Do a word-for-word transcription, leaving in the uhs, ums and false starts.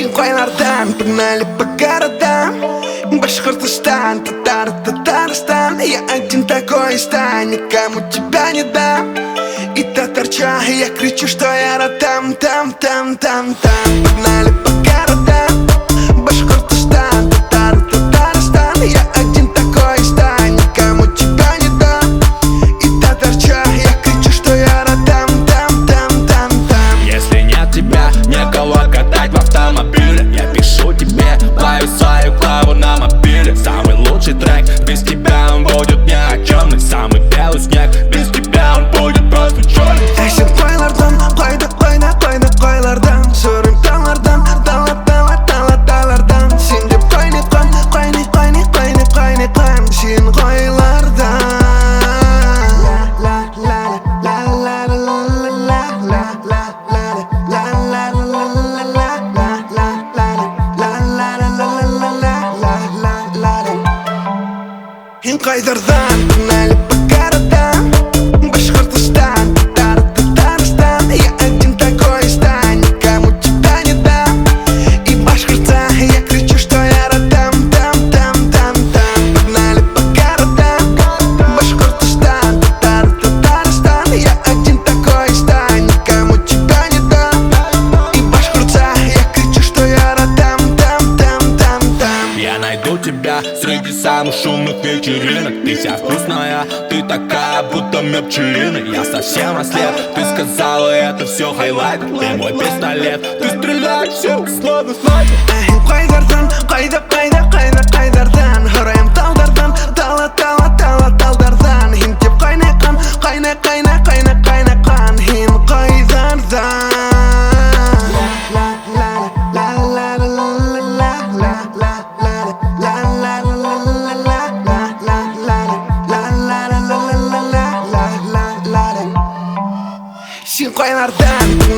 Синхронардан, погнали по городам. Башкортостан, Татар, Татарстан. Я один такой стань, никому тебя не дам. И татарча, я кричу, что я ротам, там, там, там, там. Погнали по городам. Башкортостан, Татар, Татарстан. Я один такой стань, никому тебя не дам. И татарча, я кричу, что я ротам, там, там, там, там. Если нет тебя, некого катать в автомобиле, я пишу тебе, пою свою клаву на мобиле. Самый лучший трек, без тебя он будет ни о чем. Самый белый снег, без тебя он будет просто черный. Сен қойлардан, қойды, қойды, қойды, қойлардан. Сөрім талардан, тала, тала, тала, талардан. Сен деп қойны қан, қойны, қойны, қойны, қойны қан. Сен қойлардан. Сен қойдардан, погнали по городам. Башкортостан, Татар, Татарстан. Я один такой стань, никому тебя не дам. И башкорта, я кричу, что я ротам, там, там, там, там. Погнали по городам. Башкортостан, Татар, Татарстан. Я один такой стань, никому тебя не дам. И башкорта, я кричу, что я ротам, там, там, там, там. Я найду тебя среди самых шумных вечеринок. Ты вся вкусная, ты такая, будто мед пчелиный. Я совсем ослеп, ты сказала, это все хайлайт. Ты мой пистолет, ты стреляешь всем, словно снайпер. Қойдардан, қойды, қойды, қойды, қойдардан. Хұрайым талдардан, тала, тала, тала, талдардан. Хин деп қойны қан, қойны, қойны, қойны, қойны қан. Хин қойдардан. Сен қойлардан.